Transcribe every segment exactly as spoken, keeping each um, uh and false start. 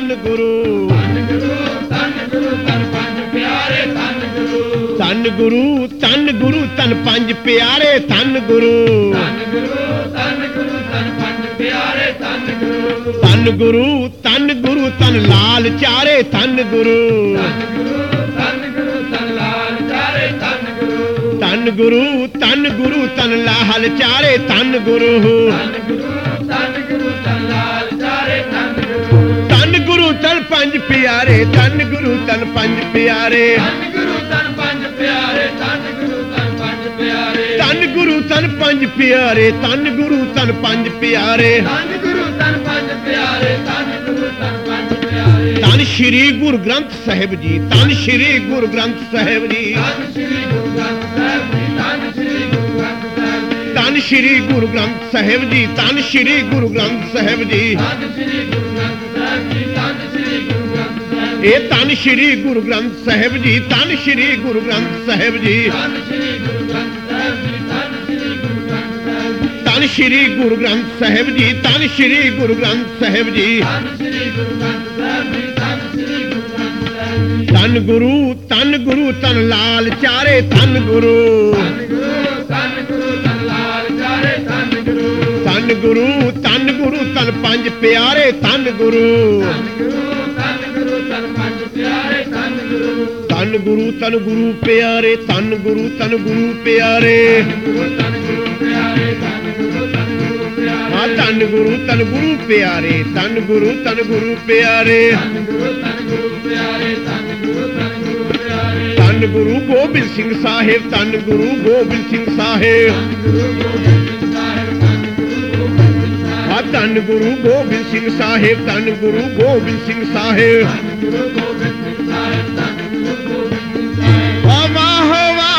ਧੰਨ ਗੁਰੂ ਧੰਨ ਗੁਰੂ ਧੰਨ ਗੁਰੂ ਧੰਨ ਪੰਜ ਪਿਆਰੇ ਧੰਨ ਗੁਰੂ ਧੰਨ ਗੁਰੂ ਧੰਨ ਗੁਰੂ ਧੰਨ ਪੰਜ ਪਿਆਰੇ ਧੰਨ ਗੁਰੂ ਧੰਨ ਗੁਰੂ ਧੰਨ ਗੁਰੂ ਧੰਨ ਪੰਜ ਪਿਆਰੇ ਧੰਨ ਗੁਰੂ ਧੰਨ ਗੁਰੂ ਧੰਨ ਗੁਰੂ ਧੰਨ ਲਾਲ ਚਾਰੇ ਧੰਨ ਗੁਰੂ ਧੰਨ ਗੁਰੂ ਧੰਨ ਗੁਰੂ ਧੰਨ ਲਾਲ ਚਾਰੇ ਧੰਨ ਗੁਰੂ ਧੰਨ ਗੁਰੂ ਧੰਨ ਗੁਰੂ ਧੰਨ ਲਾਲ ਚਾਰੇ ਧੰਨ ਗੁਰੂ ਧੰਨ ਗੁਰੂ ਧੰਨ ਗੁਰੂ ਧੰਨ ਲਾਲ ਚਾਰੇ ਧੰਨ ਗੁਰੂ ਧੰਨ ਗੁਰੂ ਧੰਨ ਪੰਜ ਪਿਆਰੇ ਧੰਨ ਗੁਰੂ ਧੰਨ ਪੰਜ ਪਿਆਰੇ ਧੰਨ ਗੁਰੂ ਧੰਨ ਪੰਜ ਪਿਆਰੇ ਧੰਨ ਗੁਰੂ ਧੰਨ ਪੰਜ ਪਿਆਰੇ ਧੰਨ ਗੁਰੂ ਧੰਨ ਪੰਜ ਪਿਆਰੇ ਧੰਨ ਗੁਰੂ ਧੰਨ ਪੰਜ ਪਿਆਰੇ ਧੰਨ ਗੁਰੂ ਧੰਨ ਪੰਜ ਪਿਆਰੇ ਧੰਨ ਗੁਰੂ ਧੰਨ ਪੰਜ ਪਿਆਰੇ ਧੰਨ ਸ਼੍ਰੀ ਗੁਰੂ ਗ੍ਰੰਥ ਸਾਹਿਬ ਜੀ ਧੰਨ ਸ਼੍ਰੀ ਗੁਰੂ ਗ੍ਰੰਥ ਸਾਹਿਬ ਜੀ ਧੰਨ ਸ੍ਰੀ ਗੁਰੂ ਗ੍ਰੰਥ ਸਾਹਿਬ ਜੀ ਧੰਨ ਸ੍ਰੀ ਗੁਰੂ ਗ੍ਰੰਥ ਸਾਹਿਬ ਜੀ ਧੰਨ ਸ਼੍ਰੀ ਗੁਰੂ ਗ੍ਰੰਥ ਸਾਹਿਬ ਜੀ ਧੰਨ ਸ਼੍ਰੀ ਗੁਰੂ ਗ੍ਰੰਥ ਸਾਹਿਬ ਜੀ ਧੰਨ ਸ੍ਰੀ ਗੁਰੂ ਗ੍ਰੰਥ ਸਾਹਿਬ ਜੀ ਧੰਨ ਸ੍ਰੀ ਗੁਰੂ ਗ੍ਰੰਥ ਸਾਹਿਬ ਇਹ ਧੰਨ ਸ਼੍ਰੀ ਗੁਰੂ ਗ੍ਰੰਥ ਸਾਹਿਬ ਜੀ ਧੰਨ ਸ਼੍ਰੀ ਗੁਰੂ ਗ੍ਰੰਥ ਸਾਹਿਬ ਜੀ ਧੰਨ ਸ੍ਰੀ ਗੁਰੂ ਗ੍ਰੰਥ ਸਾਹਿਬ ਜੀ ਧੰਨ ਸ੍ਰੀ ਗੁਰੂ ਗ੍ਰੰਥ ਸਾਹਿਬ ਜੀ ਧੰਨ ਸ਼੍ਰੀ ਗੁਰੂ ਗ੍ਰੰਥ ਸਾਹਿਬ ਜੀ ਧੰਨ ਸ਼੍ਰੀ ਗੁਰੂ ਗ੍ਰੰਥ ਸਾਹਿਬ ਜੀ ਧੰਨ ਸ੍ਰੀ ਗੁਰੂ ਗ੍ਰੰਥ ਸਾਹਿਬ ਜੀ ਧੰਨ ਸ੍ਰੀ ਗੁਰੂ ਗ੍ਰੰਥ ਸਾਹਿਬ ਜੀ ਧੰਨ ਗੁਰੂ ਧੰਨ ਗੁਰੂ ਧੰਨ ਲਾਲ ਚਾਰੇ ਧੰਨ ਗੁਰੂ ਧੰਨ ਗੁਰੂ ਧੰਨ ਗੁਰੂ ਧੰਨ ਲਾਲ ਚਾਰੇ ਧੰਨ ਗੁਰੂ ਧੰਨ ਗੁਰੂ ਧੰਨ ਗੁਰੂ ਧੰਨ ਪੰਜ ਪਿਆਰੇ ਧੰਨ ਗੁਰੂ ਧੰਨ ਗੁਰੂ ਧੰਨ ਗੁਰੂ ਧੰਨ ਪੰਜ ਪਿਆਰੇ ਧੰਨ ਗੁਰੂ ਧੰਨ ਗੁਰੂ ਧੰਨ ਗੁਰੂ ਪਿਆਰੇ ਧੰਨ ਗੁਰੂ ਧੰਨ ਗੁਰੂ ਪਿਆਰੇ ਗੁਰੂ ਧੰਨ ਗੁਰੂ ਪਿਆਰੇ ਧੰਨ ਗੁਰੂ ਧੰਨ ਗੁਰੂ ਪਿਆਰੇ ਹਾਂ ਧੰਨ ਗੁਰੂ ਧੰਨ ਗੁਰੂ ਪਿਆਰੇ ਧੰਨ ਗੁਰੂ ਧੰਨ ਗੁਰੂ ਪਿਆਰੇ ਧੰਨ ਗੁਰੂ ਧੰਨ ਗੁਰੂ ਪਿਆਰੇ ਧੰਨ ਗੁਰੂ ਧੰਨ ਗੁਰੂ ਪਿਆਰੇ ਧੰਨ ਗੁਰੂ ਗੋਬਿੰਦ ਸਿੰਘ ਸਾਹਿਬ ਧੰਨ ਗੁਰੂ ਗੋਬਿੰਦ ਸਿੰਘ ਸਾਹਿਬ ਗੁਰੂ ਗੋਬਿੰਦ ਸਿੰਘ ਸਾਹਿਬ ਧੰਨ ਗੁਰੂ ਗੋਬਿੰਦ ਸਿੰਘ ਸਾਹਿਬ ਹਾਂ ਧੰਨ ਗੁਰੂ ਗੋਬਿੰਦ ਸਿੰਘ ਸਾਹਿਬ ਧੰਨ ਗੁਰੂ ਗੋਬਿੰਦ ਸਿੰਘ ਸਾਹਿਬ ਧੰਨ ਗੁਰੂ ਗੋਬਿੰਦ ਸਿੰਘ ਸਾਹਿਬ ਧੰਨ ਗੁਰੂ ਗੋਬਿੰਦ ਸਿੰਘ ਸਾਹਿਬ ਵਾਹ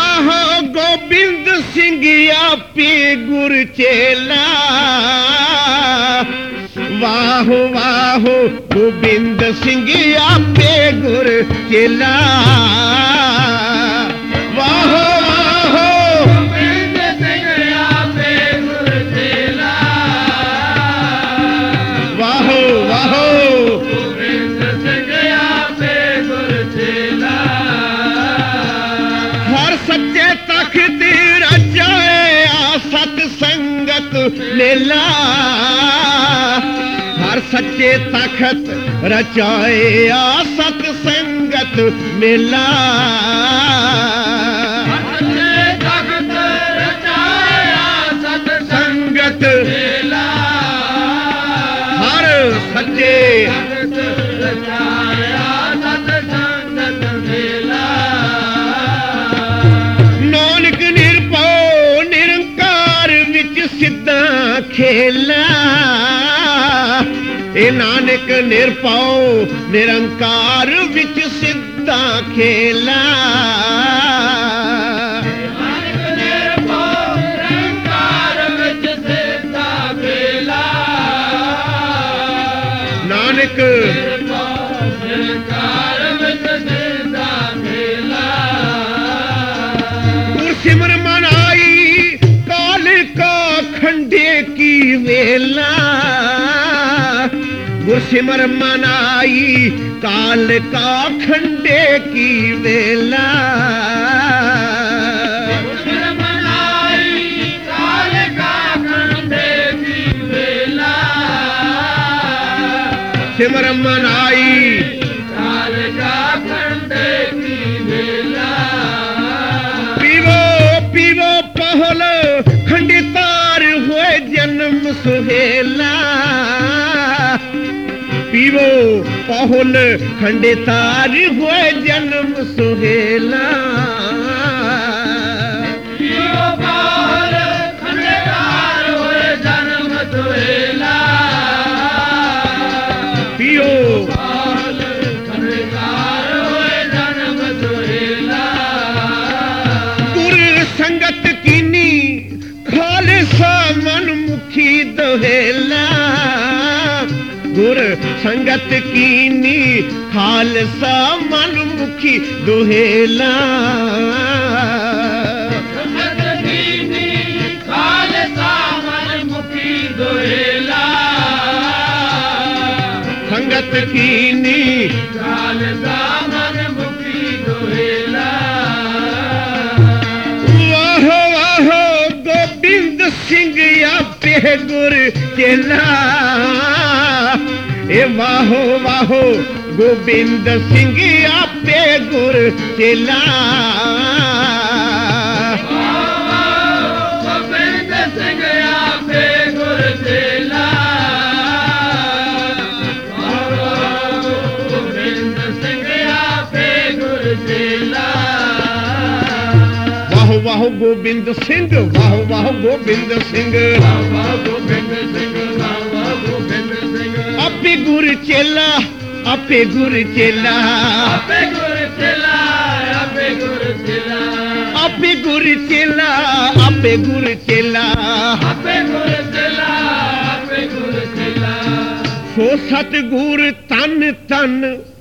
ਵਾਹ ਗੋਬਿੰਦ ਸਿੰਘ ਆਪੇ ਗੁਰ ਚੇਲਾ ਵਾਹ ਵਾਹ ਗੋਬਿੰਦ ਸਿੰਘ ਆਪੇ ਗੁਰ ਚੇਲਾ ਵਾਹ ਵਾਹ ਗੋਬਿੰਦ ਸਿੰਘ ਆਪੇ ਗੁਰ ਚੇਲਾ ਵਾਹ ਵਾਹ ਗੋਬਿੰਦ ਸਿੰਘ ਆਪੇ ਗੁਰ ਚੇਲਾ ਹਰ ਸੱਚੇ ਤਖਤ ਰਚਾਇਆ ਸਤ ਸੰਗਤ ਲੀਲਾ ਹਰ ਸੱਚੇ ਤਖਤ ਰਚਾਇਆ ਸਤ ਸੰਗਤ ਮੇਲਾ ਸੱਚੇ ਤਖਤ ਰਚਾਇਆ ਸਤ ਸੰਗਤ ਮੇਲਾ ਹਰ ਸੱਚੇ ਤਖਤ ਰਚਾਇਆ ਸਤ ਸੰਗਤ ਮੇਲਾ ਨਾਨਕ ਨਿਰਭਉ ਨਿਰੰਕਾਰ ਵਿੱਚ ਸਿੱਧਾ ਖੇਲਾ ਇਹ ਨਾਨਕ ਨਿਰਭਉ ਨਿਰੰਕਾਰ ਵਿੱਚ ਸਿੱਧਾ ਖੇਲਾ ਨਾਨਕ ਨਿਰਭਉ ਨਿਰੰਕਾਰ ਵਿੱਚ ਸਿੱਧਾ ਖੇਲਾ ਨਾਨਕ ਨਿਰਭਉ ਨਿਰੰਕਾਰ ਵਿੱਚ ਸਿੱਧਾ ਖੇਲਾ ਗੁਰਸਿਮਰ ਮਨ ਆਈ ਕਾਲ ਕਾ ਖੰਡੇ ਕੀ ਵੇਲਾ ਗੁਰਸਿਮਰ ਮਨ ਆਈ ਕਾਲ ਕਾ ਖੰਡੇ ਕੀ ਵੇਲਾ ਗੁਰਸਿਮਰ ਮਨ ਆਈ ਕਾਲ ਕਾ ਖੰਡੇ ਕੀ ਵੇਲਾ ਸਿਮਰ ਮਨ ਆਈ ਕਾਲ ਕਾ ਖੰਡੇ ਕੀ ਵੇਲਾ ਪੀਵੋ ਪੀਵੋ ਪਹਲ ਖੰਡਿਤਾਰ ਹੋਏ ਜਨਮ ਸੁਹੇਲਾ ਪੀਵੋ ਪਹੁਲ ਖੰਡਿਤਾਰ ਹੋਏ ਜਨਮ ਸੁਹੇਲਾ ਪੀਵੋ ਪਹੁਲ ਖੰਡਿਤਾਰ ਹੋਏ ਜਨਮ ਸੁਹੇਲਾ ਪੀਓ ਪਹੁਲ ਖੰਡਿਤਾਰ ਹੋਏ ਜਨਮ ਸੁਹੇਲਾ ਗੁਰ ਸੰਗਤ ਕੀਨੀ ਖਾਲਸਾ ਮਨ ਮੁਖੀ ਦੁਹੇਲਾ ਗੁਰ ਸੰਗਤ ਕੀਨੀ ਖਾਲਸਾ ਮਨ ਮੁਖੀ ਦੁਹੇਲਾ ਸੰਗਤ ਕੀਨੀ ਖਾਲਸਾ ਮਨ ਮੁਖੀ ਦੁਹੇਲਾ ਸੰਗਤ मत कीनी खालसा मन मुखी दोहेला वाहो वाहो गोबिंद सिंह आपे गुर चेला ए वाहो वाहो गोबिंद सिंह आपे गुर चेला गोबिंद सिंह आपे गुर चेला गोबिंद सिंह आपे गुर चेला वाहो वाहो गोबिंद सिंह वाहो वाहो गोबिंद सिंह बाबा गोबिंद सिंह बाबा गोबिंद सिंह आपे गुर चेला आपे गुर चेला आपे गुर चेला आपे गुर चेला आपे गुर चेला आपे गुर चेला आपे गुर चेला आपे गुर चेला सो सतगुर तन तन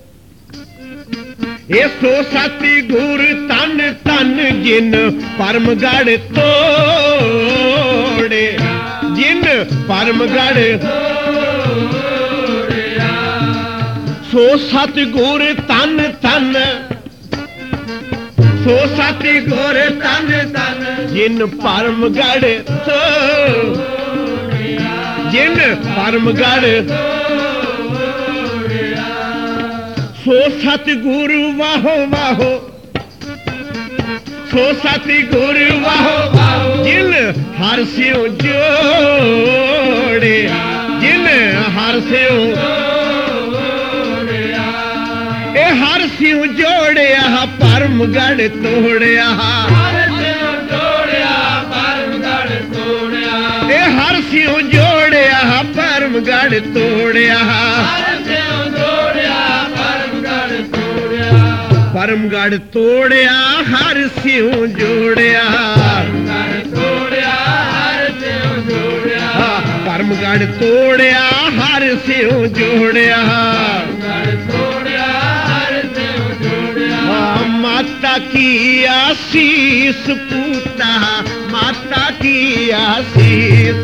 ए सो सतगुर तन तन जिन परमगढ़ तोड़े जिन परमगढ़ सो सतगुर तन तन सो सतगुर तन तन जिन परमगढ़ तोड़े जिन परमगढ़ सो सतगुरु वाहो वाहो सो सतगुरु वाहो जिन हर सियों जोड़े जिन हर सियों ए हर सियों जोड़िया परमगढ़ तोड़िया हर सिर जोड़िया परमगढ़ तोड़िया ए हर सियों जोड़िया परमगढ़ तोड़िया हर सिर जोड़िया परमगढ़ तोड़िया परमगढ़ तोड़िया हर सियों जोड़िया परमगढ़ तोड़िया हर सिर जोड़िया परमगढ़ तोड़िया हर सियों जोड़िया परमगढ़ तोड़िया हर सिर जोड़िया माता की आशीष पूता माता की आशीष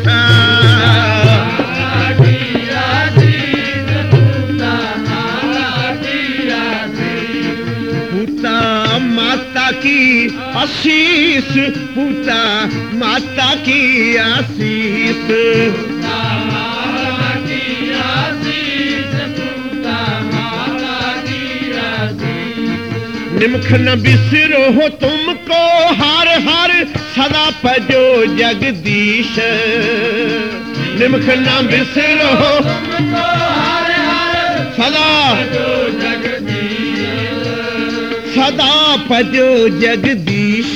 पूता माता की आशीष पूता माता की आशीष निमख न बिसरो हो तुमको हर हर सदा भजो जगदीश निमख न बिसरो हो सदा सदा भजो जगदीश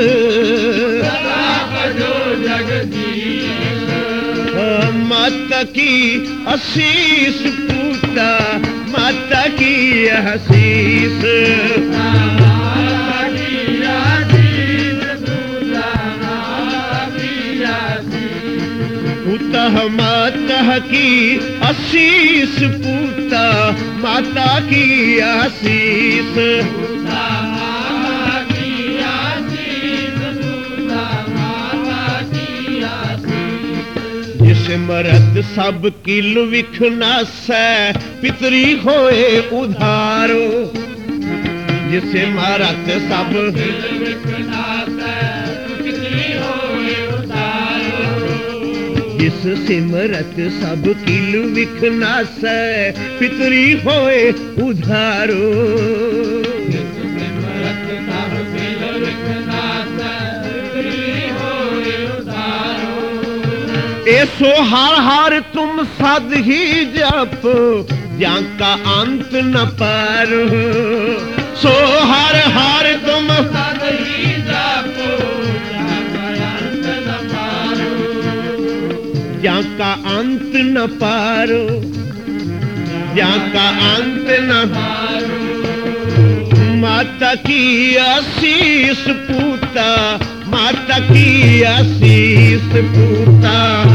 माता की आशीष पूता माता की आशीष पूता माता की आशीष पूता माता की आशीष सिमरत सब किल विखनासै पितरी होए उधारो जिसे मारत सब जिस सिमरत सब किल विखनासै पितरी होए उधारो ऐसो हर हर तुम सद ही जप जाका अंत न पारो सो हर हर तुम सद ही जप जाका अंत न पारो जाका अंत न पारो माता की आशीष पूता माता की आशीष पूता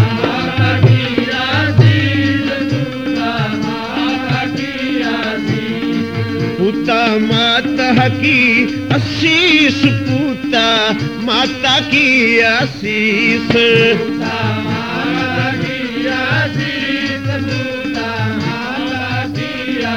पूता माता की आशीष पूता माता की आशीष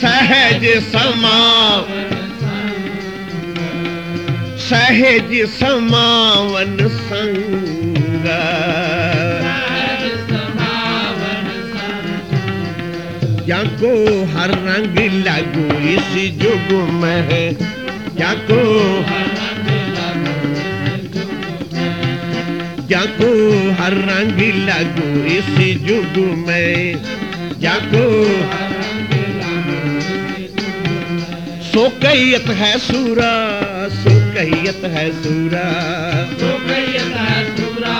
सहज समावन सहज समावन संग जाको हर रंग लागू इस जुग में जाको जाको हर रंग लागू इस जुग में जाको सो कैयत है सूरा सो कैयत है सूरा सो कैयत है सूरा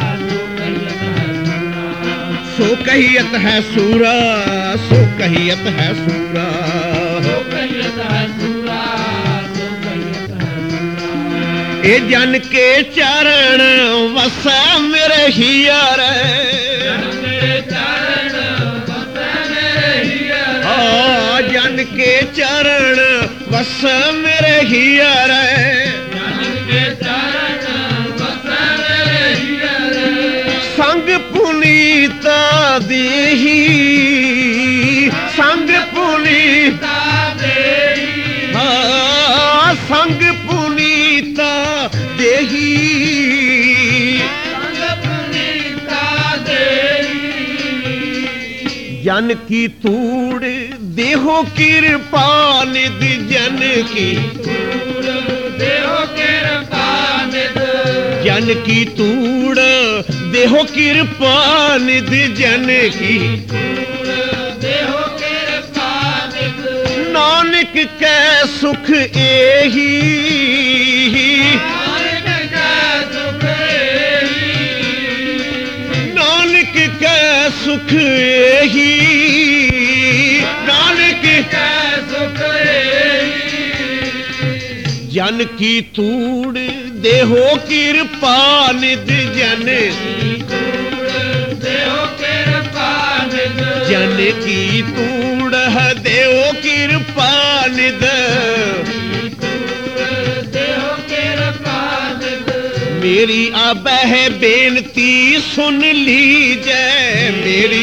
सो कैयत है सूरा सो कैयत है सूरा सो कैयत है सूरा सो कैयत है सूरा ए जन के चरण वसा मेरे हियर जन के चरण वसा मेरे हियर आ जन के चरण वस मेरे हियर जन के चरण वसा मेरे हियर संग पुनीता देही संग पुनीता देही हाँ संग पुनीता देही संग पुनीता देही जन की तूड़ देहो कृपा निध जन की देहो कृपा निध जन की तूड़ देहो कृपा निध जन की देहो कृपा निध नानक के सुख एही नानक के सुख एही नानक के सुख एही नानक के सुख एही जन की तूड़ देहो कृपा निध जन देहो कृपा निध जन की तूड़ देहो कृपा निध देहो कृपा निध मेरी अब है बेनती सुन लीजै मेरी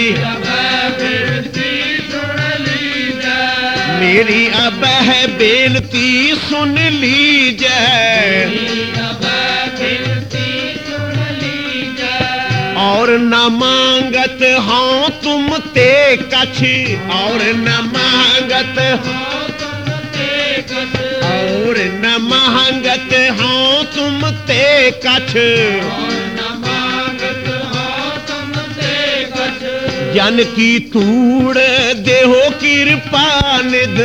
मेरी अब है बेनती सुन लीजै और न मांगत हाँ तुम ते कछ और न मांगत और न मांगत हाँ तुम ते कछ जन की तूड़ देहो कृपा निध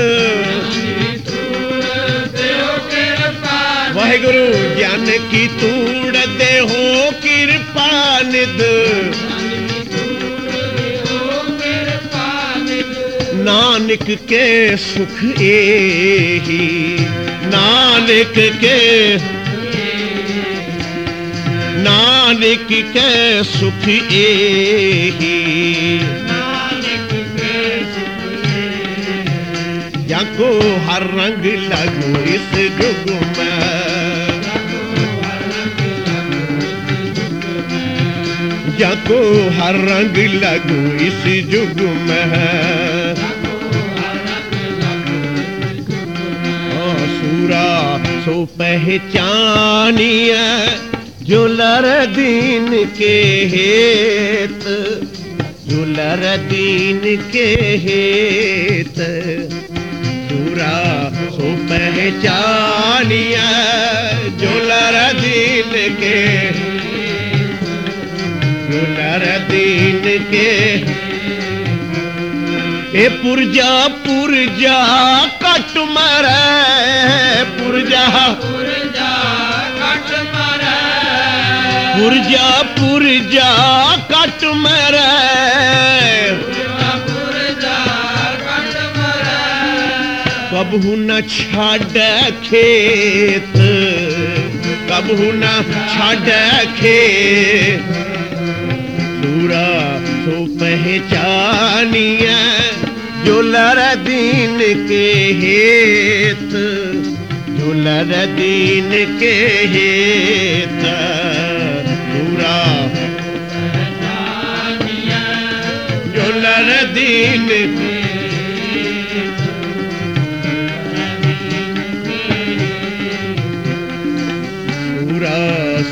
वाहिगुरु जन की तूड़ देहो कृपा निध नानक के सुख एही नानक के नानक के सुख एही जाको हर रंग लगो इस जुग में जाको हर रंग लगो इस जुग में सूरा सो पहचानिया जुलर दीन के हेत जुलर दीन के हेत सूरा सो पहचानिया जुलर दीन के जुलर दीन के ए पुरजा पुरजा कट मरे पुरजा पुरजा कट मरे पुरजा पुरजा कट मरे पुरजा कट मरे कबहू न छाड़ खेत कबहू न छाड़ खेत सूरा सो पहचानिया जुलर दीन के हेत जुलर दीन के हेत सूरा जुलर दीन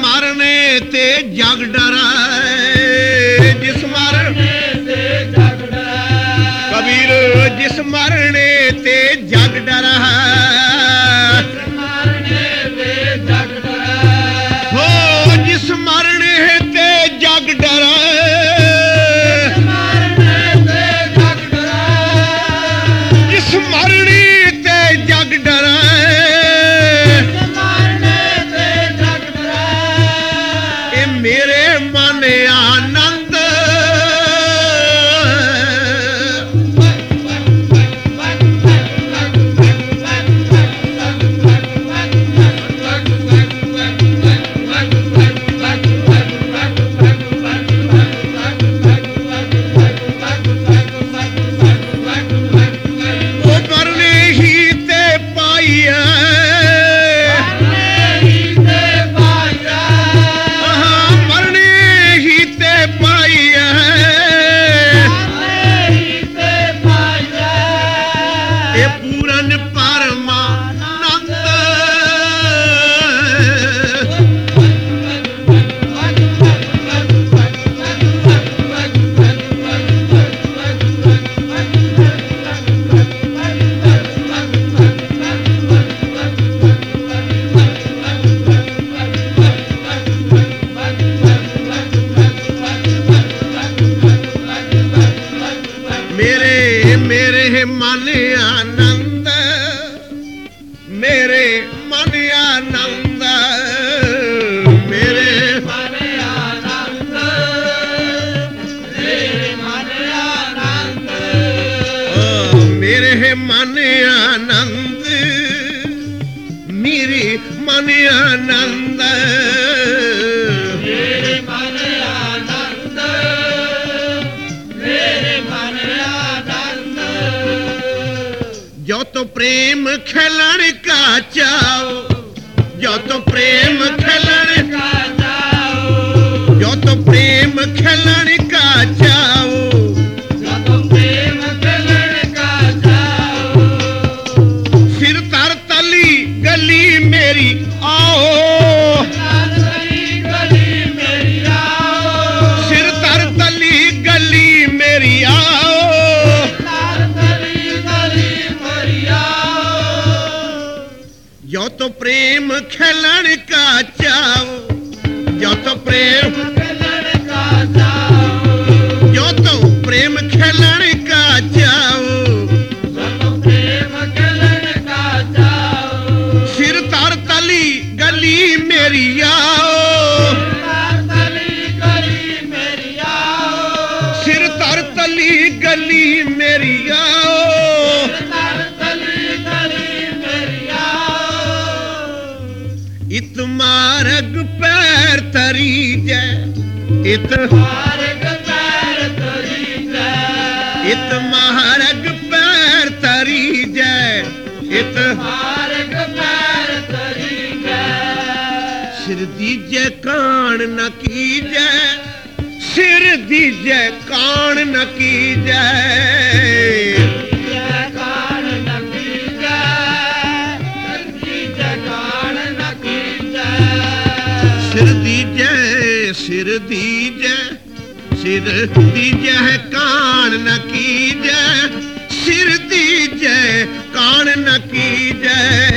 मरने ते जग डराए, जिस मरने ते जग डराए, कबीर जिस मरने ते जग डराए, जिस मरने ते जग डराए, हो जिस मरने ते जग डराए, जिस मरने ते जग डराए, ए मेरे मन आनंद, ओ मरने ही ते पाइया, हाँ मरने ही ते पाइया, ए पूरन परमानंद, मेरे मेरे मन आनंद, मेरे मन आनंद, मेरे मन आनंद, मेरे मन आनंद, ओ मेरे मन आनंद, मेरे मन आनंद, मेरे मन आनंद, मेरे मन आनंद, जो तो प्रेम खेलन का चाओ, जो तो प्रेम खेलन, का जाओ, जो तो प्रेम खेलन का चाओ, जब प्रेम खेलन का जाओ, सिर तर तली गली मेरी आओ, गली गली मेरी आओ, सिर तर तली गली मेरी आओ, गली गली मेरी आओ, जो तो प्रेम खेलन का चाओ, जो तो प्रेम, खेलन का जाओ, जो तो प्रेम खेलन का चाओ, जब प्रेम खेलन का जाओ, सिर तर तली गली मेरी आओ, गली गली मेरी आओ, सिर तर तली गली मेरी आओ, गली गली मेरी आओ, इत मार्ग पैर तरी जै, इत मार्ग पैर तरी जाए, इत मार्ग पैर तरी जै, इत मार्ग पैर तरी जाए, सिर दीजे कान न कीजै, सिर दीजे कान न कीजै, जय कान नकी जय, जय कान नकी जय, सिर दीजे सिर दीजे सिर दीजे कान न कीजै, सिर दीजे कान न कीजै,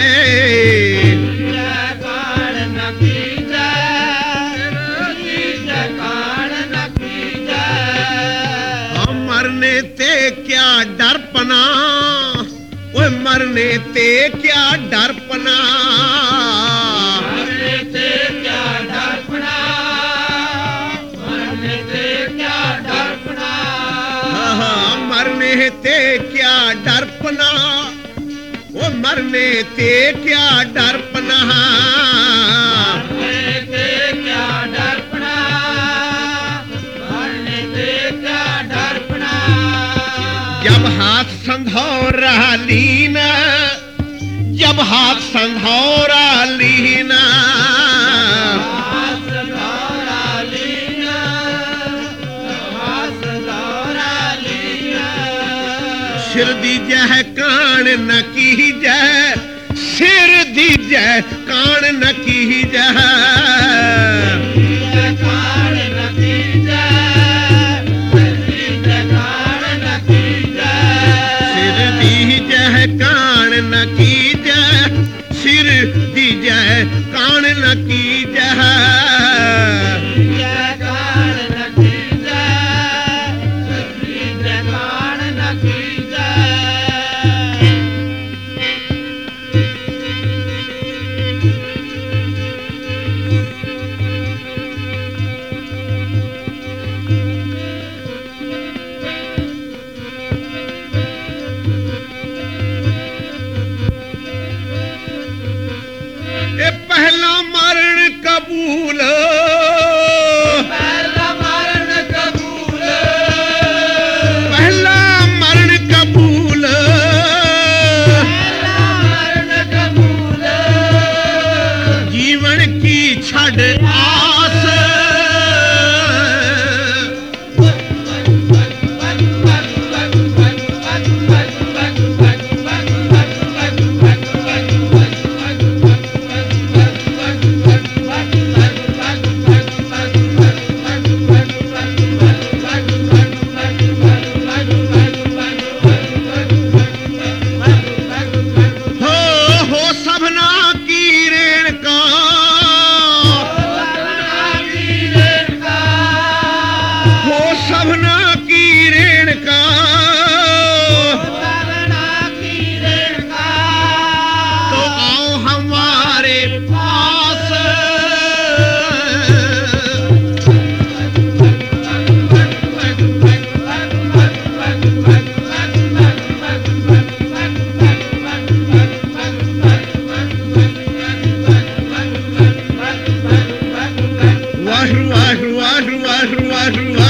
जय कान नकी जय, जय कान नकी जय, हम मरने ते क्या डरपना, ओए मरने ते क्या डरपना, मरने ते क्या डरपना, मरने ते क्या डरपना, हाँ मरने ते क्या डरपना, ओ मरने ते क्या डरपना, मरने ते क्या डरपना, मरने ते क्या डरपना, जब हाथ संधौरा लीना, जब हाथ संधौरा लीना, हाथ दौरा लीना, हाथ दौरा लीना, सिर दीजै कान न कीजै, सिर दीजै कान न कीजै,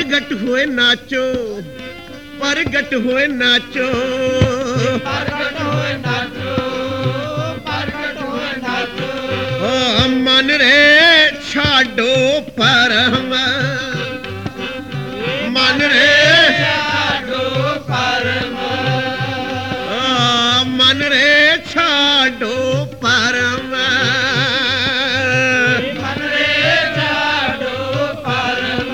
ਪ੍ਰਗਟ ਹੋਏ ਨਾਚੋ ਪ੍ਰਗਟ ਹੋਏ ਨਾਚੋ ਪ੍ਰਗਟ ਹੋਏ ਨਾਚੋ ਪ੍ਰਗਟ ਹੋਏ ਨਾਚੋ ਓ ਮਨ ਰੇ ਛਾਡੋ ਪਰਮ ਮਨ ਰੇ ਛਾਡੋ ਪਰਮ ਓ ਮਨ ਰੇ ਛਾਡੋ ਪਰਮ ਮਨ ਰੇ ਛਾਡੋ ਪਰਮ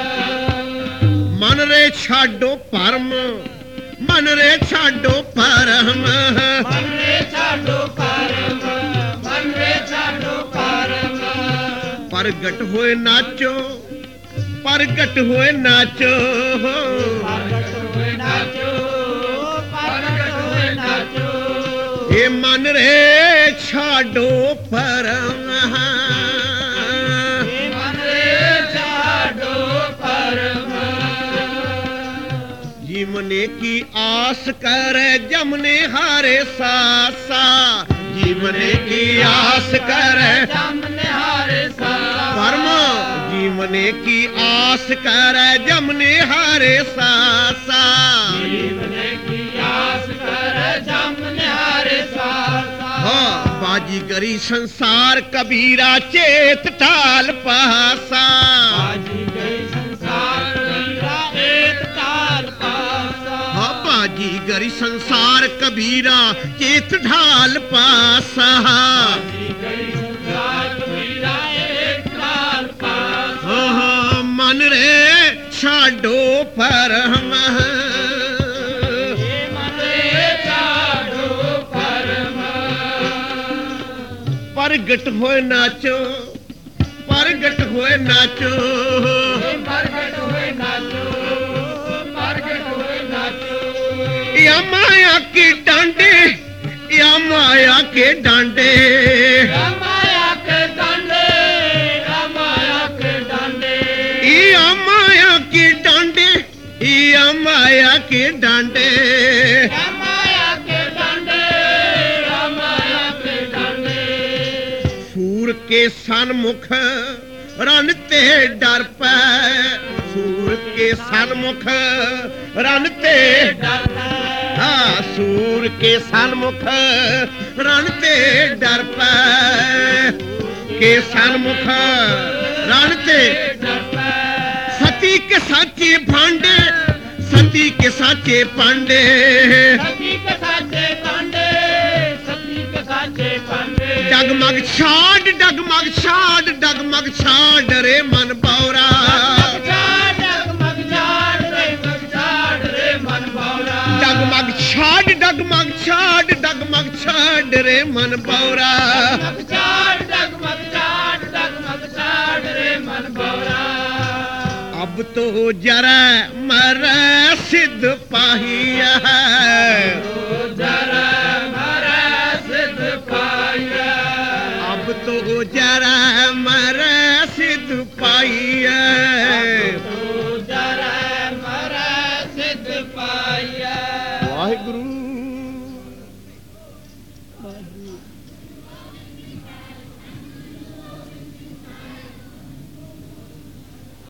ਮਨ ਰੇ ਛਾਡੋ ਪਰਮ ਮਨ ਰੇ ਛਾਡੋ ਪਰਮ ਮਨ ਰੇ ਛਾਡੋ ਪਰਮ ਮਨ ਰੇ ਛਾਡੋ ਪਰਮ ਪ੍ਰਗਟ ਹੋਏ ਨਾਚੋ ਪ੍ਰਗਟ ਹੋਏ ਨਾਚੋ ਪ੍ਰਗਟ ਹੋਏ ਨਾਚੋ ਪ੍ਰਗਟ ਹੋਏ ਨਾਚੋ ਇਹ ਮਨ ਰੇ ਛਾਡੋ ਪਰਮ ਮਨ ਰੇ ਛਾਡੋ ਪਰਮ जीवने की आस करे जमने हारे सासा जीवने की आस करे ਜਮਨੇ ਹਾਰੇ ਸਾ परम जीवने की आस करे जमने हारे सासा ਜੀਵਨੇ ਕੀ ਆਸ ਕਰ ਜਮਨੇ ਹਾਰੇ ਸਾ हाँ बाजीगरी संसार कबीरा चेत टाल पासा ਬਾਜੀ ਗਈ ਸੰਸਾਰ ਕਬੀਰਾ ਏਕ ਤਾਲ ਪਾਸਾ हाँ बाजीगरी संसार कबीरा चेत ढाल पासा ਬਾਜੀ ਗਈ ਸੰਸਾਰ ਕਬੀਰਾ ਏਕ ਤਾਲ ਪਾਸਾ हाँ हाँ मन रे छाडो परम ਇਹ ਮਨ ਰੇ ਛਾਡੋ ਪਰਮ प्रगट होए नाचो प्रगट होए नाचो ਇਹ ਪ੍ਰਗਟ ਹੋਏ ਨਾਚੋ ਪ੍ਰਗਟ ਹੋਏ ਨਾਚੋ या माया के डांडे या माया के डांडे ਰਾਮਾਇਆ ਕੇ ਡਾਂਡੇ ਰਾਮਾਇਆ ਕੇ ਡਾਂਡੇ या माया के डांडे या माया के डांडे ਰਾਮਾਇਆ ਕੇ ਡਾਂਡੇ ਰਾਮਾਇਆ ਕੇ ਡਾਂਡੇ सूर के सन्मुख रन ते डर पै सूर के सन्मुख रन ते ਡਰਦਾ हाँ सूर के सन्मुख रन ते डर पै के सन्मुख रन ते ਡਰਦਾ सती के साचे भांडे सती के साचे पांडे ਸਤੀ ਕੇ ਸਾਚੇ ਪਾਂਡੇ ਸਤੀ ਕੇ ਸਾਚੇ ਪਾਂਡੇ डगमग छाड़ डगमग छाड़ डगमग छाड़ रे मन बौरा ਡਗਮਗ ਝਾੜ ਰੇ ਮਗ ਝਾੜ ਰੇ ਮਨ ਬੌਰਾ डगमग छाड़ डगमग छाड़ डगमग छाड़ रे मन बौरा ਡਗਮਗ ਝਾੜ ਡਗਮਗ ਝਾੜ ਡਗਮਗ ਝਾੜ ਰੇ ਮਨ ਬੌਰਾ अब तो जरा मर सिद्ध पाहिया ਜਰਾ ਮਰਾ ਸਿੱਧ ਪਾਇਆ अब तो जरा मर सिद्ध